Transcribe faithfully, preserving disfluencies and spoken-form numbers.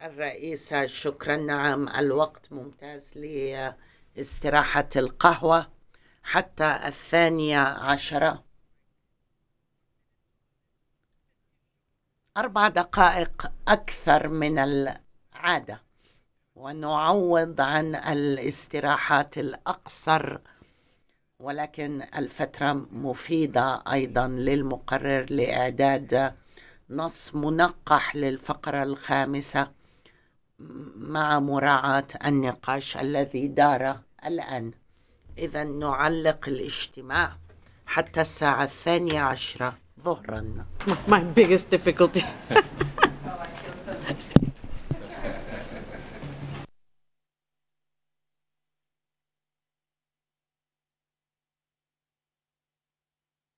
الرئيسة، شكرا. نعم، الوقت ممتاز لاستراحة القهوة حتى الثانية عشرة. أربع دقائق أكثر من العادة، ونعوض عن الاستراحات الأقصر، ولكن الفترة مفيدة أيضا للمقرر لإعداد نص منقح للفقرة الخامسة مع مراعاة النقاش الذي دار الآن. إذا نعلق الاجتماع حتى الساعة الثانية عشرة ظهرا. My biggest difficulty.